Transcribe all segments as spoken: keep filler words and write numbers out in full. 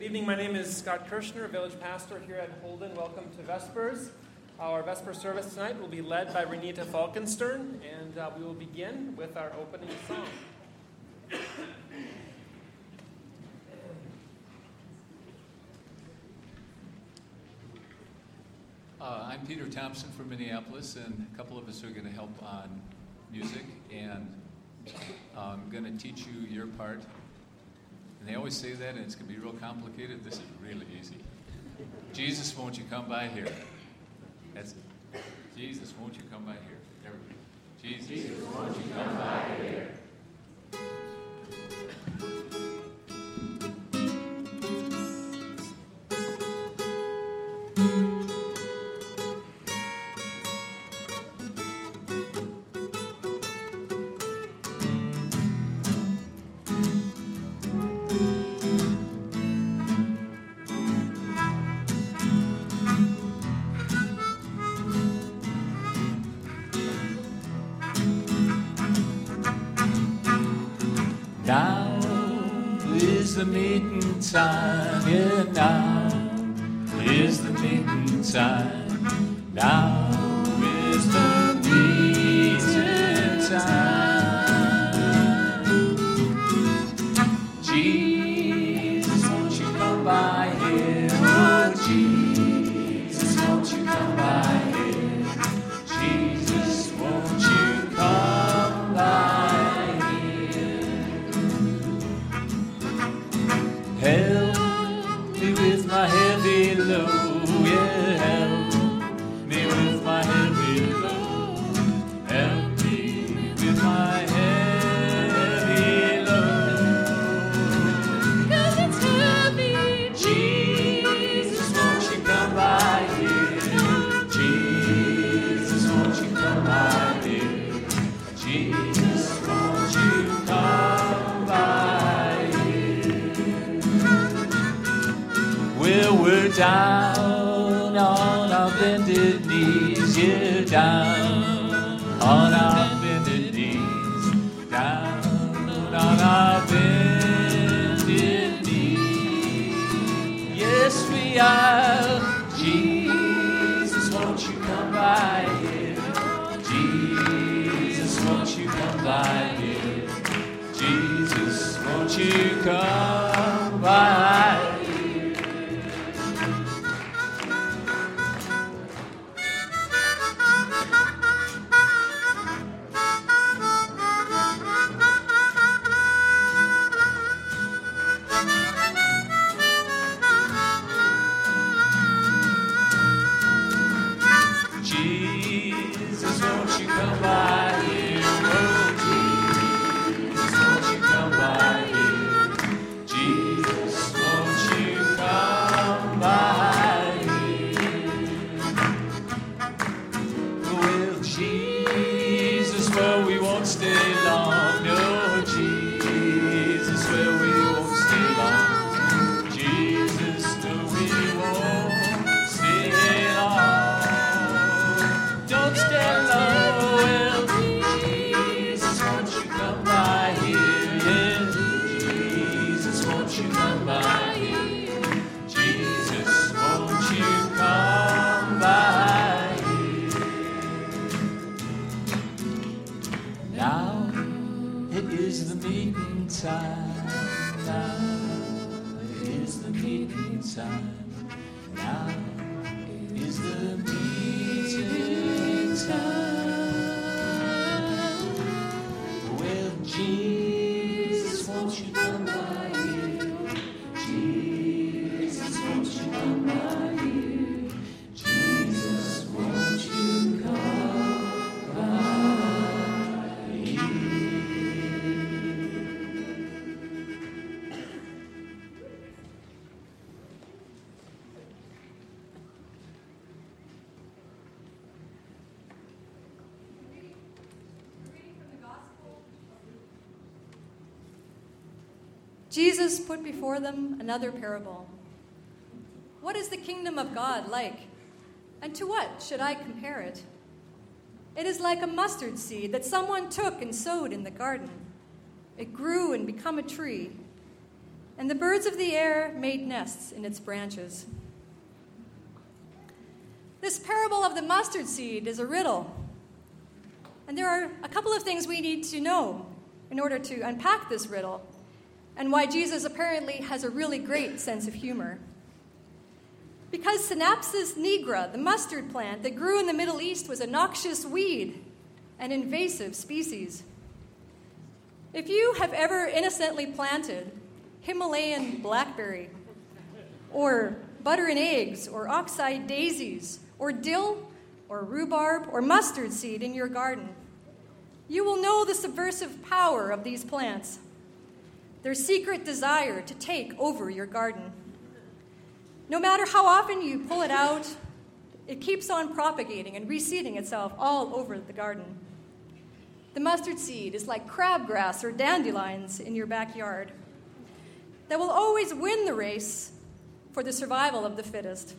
evening. My name is Scott Kirshner, village pastor here at Holden. Welcome to Vespers. Our Vesper service tonight will be led by Renita Falkenstern, and uh, we will begin with our opening song. Uh, I'm Peter Thompson from Minneapolis, and a couple of us are going to help on music, and I'm going to teach you your part. And they always say that, and it's going to be real complicated. This is really easy. Jesus, won't you come by here? That's it. Jesus, won't you come by here? There we go. Jesus, Jesus won't you come by here? The meeting time, yeah, now is the meeting time. Now is the meeting time. Jesus, won't you come by here? Oh, Jesus, won't you come by here? Jesus, won't you come by? Help me with my heavy load, yeah, help me with my heavy load. Help me with my heavy load. 'Cause it's heavy. Jesus, won't you come by here? Jesus, won't you come by here? Jesus, won't you come by? Well, we're down on our bended knees, yeah, down on our bended knees, down on our bended knees. Yes, we are. Jesus, won't you come by here? Jesus, won't you come by here? Jesus, won't you come by? Jesus put before them another parable. What is the kingdom of God like? And to what should I compare it? It is like a mustard seed that someone took and sowed in the garden. It grew and became a tree. and the birds of the air made nests in its branches. This parable of the mustard seed is a riddle, and there are a couple of things we need to know in order to unpack this riddle, and why Jesus apparently has a really great sense of humor. Because Synapsis nigra, the mustard plant that grew in the Middle East, was a noxious weed, an invasive species. If you have ever innocently planted Himalayan blackberry, or butter and eggs, or oxeye daisies, or dill, or rhubarb, or mustard seed in your garden, you will know the subversive power of these plants, their secret desire to take over your garden. No matter how often you pull it out, it keeps on propagating and reseeding itself all over the garden. The mustard seed is like crabgrass or dandelions in your backyard that will always win the race for the survival of the fittest.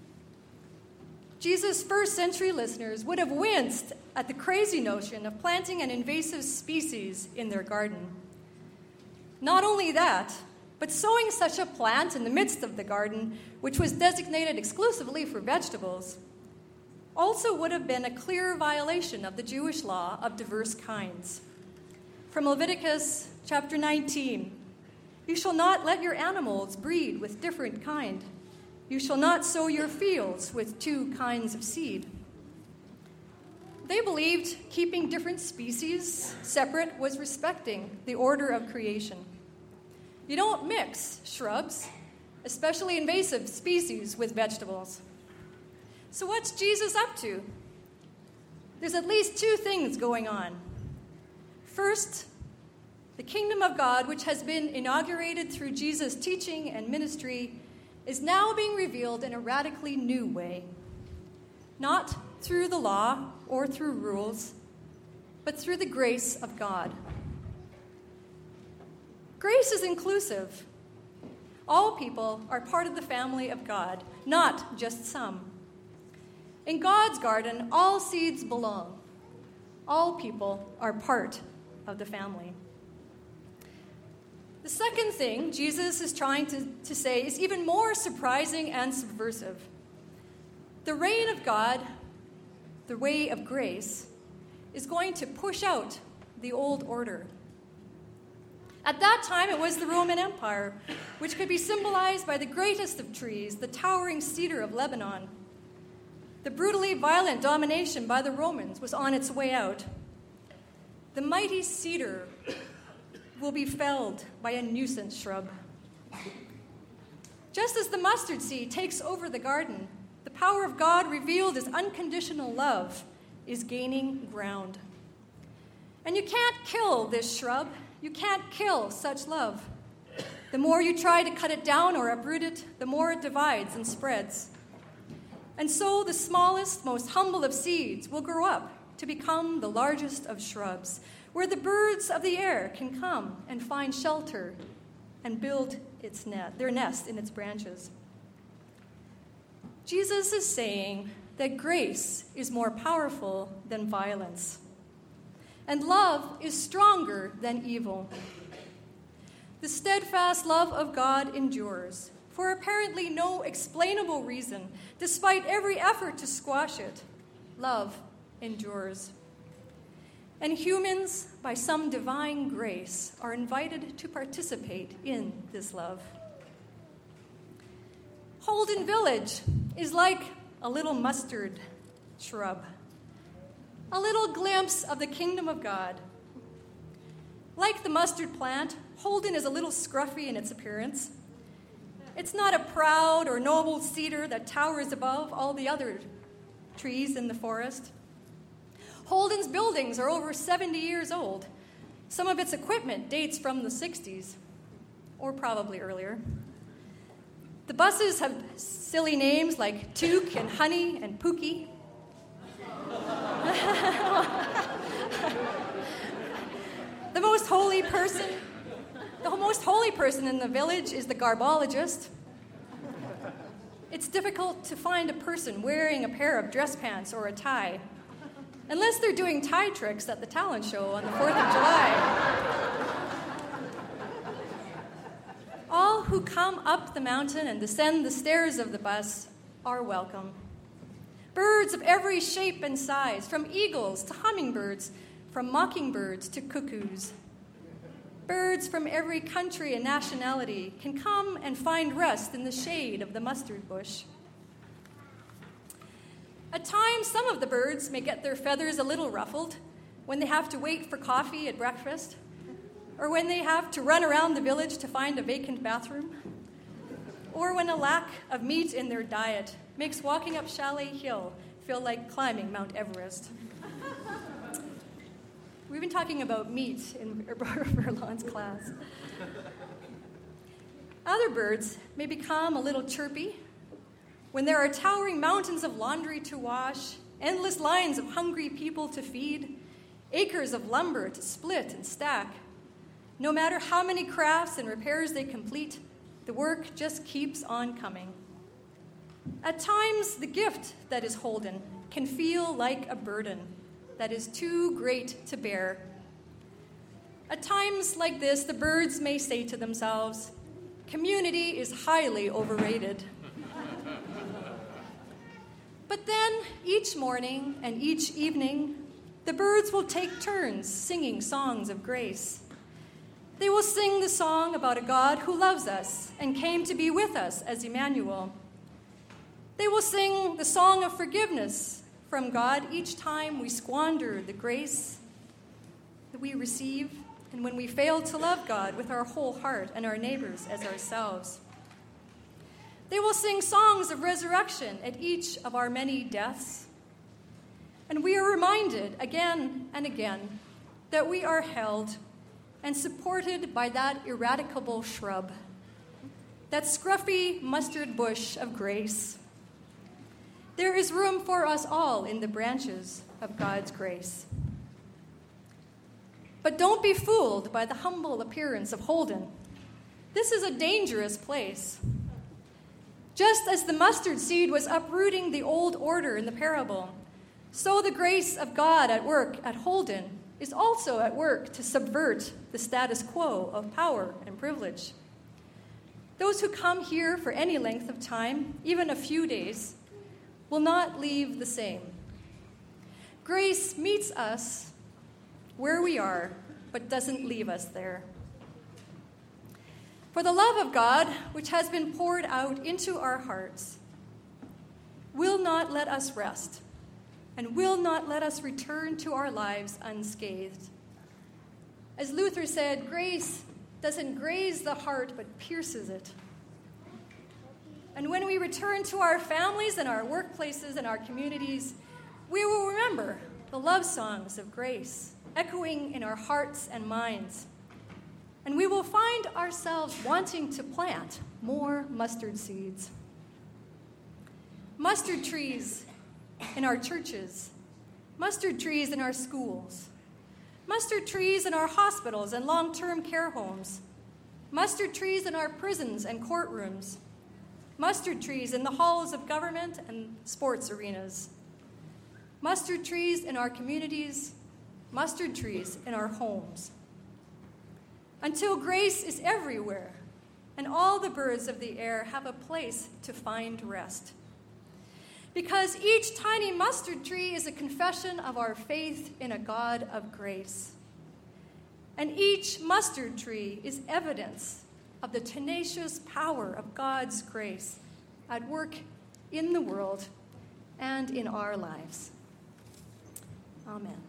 Jesus' first century listeners would have winced at the crazy notion of planting an invasive species in their garden. Not only that, but sowing such a plant in the midst of the garden, which was designated exclusively for vegetables, also would have been a clear violation of the Jewish law of diverse kinds. From Leviticus chapter nineteen, "You shall not let your animals breed with different kind. You shall not sow your fields with two kinds of seed." They believed keeping different species separate was respecting the order of creation. You don't mix shrubs, especially invasive species, with vegetables. So what's Jesus up to? There's at least two things going on. First, the kingdom of God, which has been inaugurated through Jesus' teaching and ministry, is now being revealed in a radically new way. Not through the law or through rules, but through the grace of God. Grace is inclusive. All people are part of the family of God, not just some. In God's garden, all seeds belong. All people are part of the family. The second thing Jesus is trying to, to say is even more surprising and subversive. The reign of God, the way of grace, is going to push out the old order. At that time, it was the Roman Empire, which could be symbolized by the greatest of trees, the towering cedar of Lebanon. The brutally violent domination by the Romans was on its way out. The mighty cedar will be felled by a nuisance shrub. Just as the mustard seed takes over the garden, the power of God revealed as unconditional love is gaining ground. And you can't kill this shrub. You can't kill such love. The more you try to cut it down or uproot it, the more it divides and spreads. And so the smallest, most humble of seeds will grow up to become the largest of shrubs, where the birds of the air can come and find shelter and build its net, their nest in its branches. Jesus is saying that grace is more powerful than violence, and love is stronger than evil. The steadfast love of God endures, for apparently no explainable reason, despite every effort to squash it. Love endures. And humans, by some divine grace, are invited to participate in this love. Holden Village is like a little mustard shrub, a little glimpse of the kingdom of God. Like the mustard plant, Holden is a little scruffy in its appearance. It's not a proud or noble cedar that towers above all the other trees in the forest. Holden's buildings are over seventy years old. Some of its equipment dates from the sixties, or probably earlier. The buses have silly names like Took and Honey and Pookie. The most holy person, the most holy person in the village is the garbologist. It's difficult to find a person wearing a pair of dress pants or a tie, unless they're doing tie tricks at the talent show on the fourth of July. all who come up the mountain and descend the stairs of the bus are welcome. Birds of every shape and size, from eagles to hummingbirds, from mockingbirds to cuckoos. Birds from every country and nationality can come and find rest in the shade of the mustard bush. At times, some of the birds may get their feathers a little ruffled when they have to wait for coffee at breakfast, or when they have to run around the village to find a vacant bathroom, or when a lack of meat in their diet makes walking up Chalet Hill feel like climbing Mount Everest. We've been talking about meat in Verlon's class. Other birds may become a little chirpy when there are towering mountains of laundry to wash, endless lines of hungry people to feed, acres of lumber to split and stack. No matter how many crafts and repairs they complete, the work just keeps on coming. At times, the gift that is Holden can feel like a burden that is too great to bear. At times like this, the birds may say to themselves, "Community is highly overrated." But then, each morning and each evening, the birds will take turns singing songs of grace. They will sing the song about a God who loves us and came to be with us as Emmanuel. They will sing the song of forgiveness from God each time we squander the grace that we receive and when we fail to love God with our whole heart and our neighbors as ourselves. They will sing songs of resurrection at each of our many deaths. And we are reminded again and again that we are held and supported by that eradicable shrub, that scruffy mustard bush of grace. There is room for us all in the branches of God's grace. But don't be fooled by the humble appearance of Holden. This is a dangerous place. Just as the mustard seed was uprooting the old order in the parable, so the grace of God at work at Holden is also at work to subvert the status quo of power and privilege. Those who come here for any length of time, even a few days, will not leave the same. Grace meets us where we are, but doesn't leave us there. For the love of God, which has been poured out into our hearts, will not let us rest and will not let us return to our lives unscathed. As Luther said, grace doesn't graze the heart, but pierces it. And when we return to our families and our workplaces and our communities, we will remember the love songs of grace echoing in our hearts and minds. And we will find ourselves wanting to plant more mustard seeds. Mustard trees in our churches, mustard trees in our schools, mustard trees in our hospitals and long-term care homes, mustard trees in our prisons and courtrooms, mustard trees in the halls of government and sports arenas, mustard trees in our communities, mustard trees in our homes. Until grace is everywhere and all the birds of the air have a place to find rest. Because each tiny mustard tree is a confession of our faith in a God of grace. And each mustard tree is evidence of the tenacious power of God's grace at work in the world and in our lives. Amen.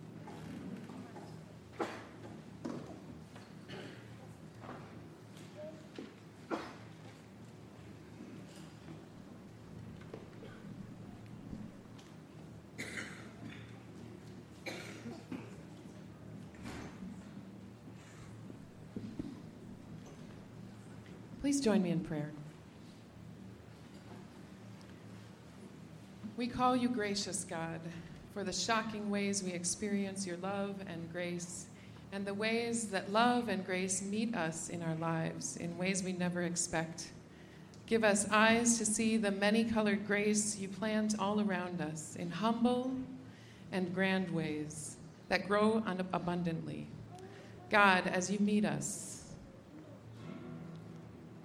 Please join me in prayer. We call you gracious God for the shocking ways we experience your love and grace, and the ways that love and grace meet us in our lives in ways we never expect. Give us eyes to see the many-colored grace you plant all around us in humble and grand ways that grow abundantly. God, as you meet us,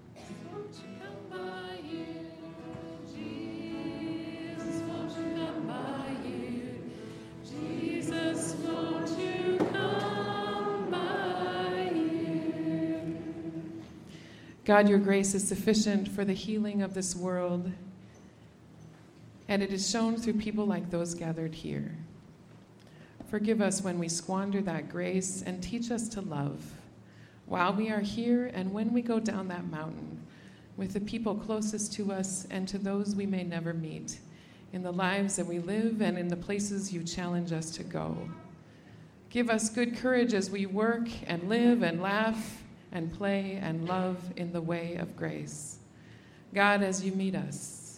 God, your grace is sufficient for the healing of this world, and it is shown through people like those gathered here. Forgive us when we squander that grace, and teach us to love while we are here and when we go down that mountain, with the people closest to us and to those we may never meet, in the lives that we live and in the places you challenge us to go. Give us good courage as we work and live and laugh and play and love in the way of grace. God, as you meet us.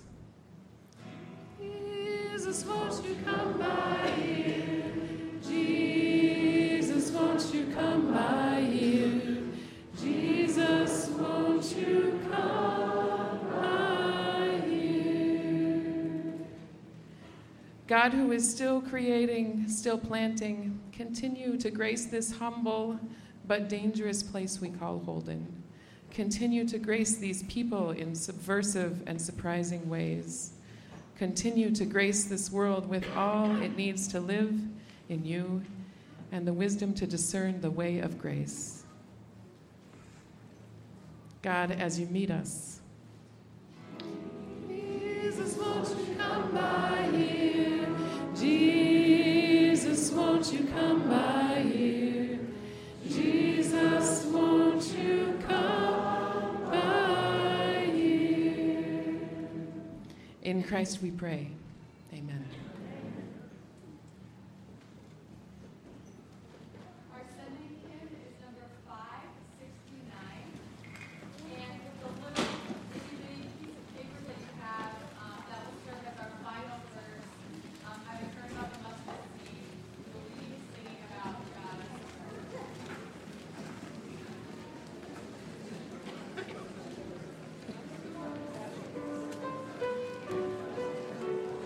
Jesus, won't you come by here? Jesus, won't you come by here? Jesus, won't you come by here? God, who is still creating, still planting, continue to grace this humble but dangerous place we call Holden. Continue to grace these people in subversive and surprising ways. Continue to grace this world with all it needs to live in you and the wisdom to discern the way of grace. God, as you meet us. Jesus, won't you come by here? Jesus, won't you come by here? Jesus, won't you come by here? In Christ we pray. Amen. Our Sunday hymn is number five sixty-nine. And with the little itty-bitty piece of paper that you have, um, that will serve as our final verse. Um, I would turn up the mustard seed. We'll be singing about God. Thank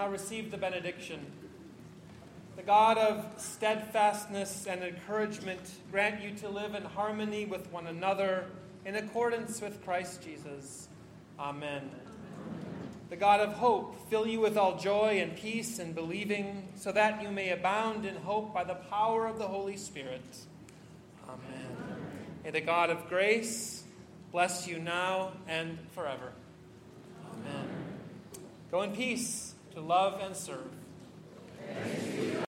now receive the benediction. The God of steadfastness and encouragement grant you to live in harmony with one another in accordance with Christ Jesus. Amen. The God of hope fill you with all joy and peace in believing, so that you may abound in hope by the power of the Holy Spirit. Amen. May the God of grace bless you now and forever. Amen. Go in peace to love and serve.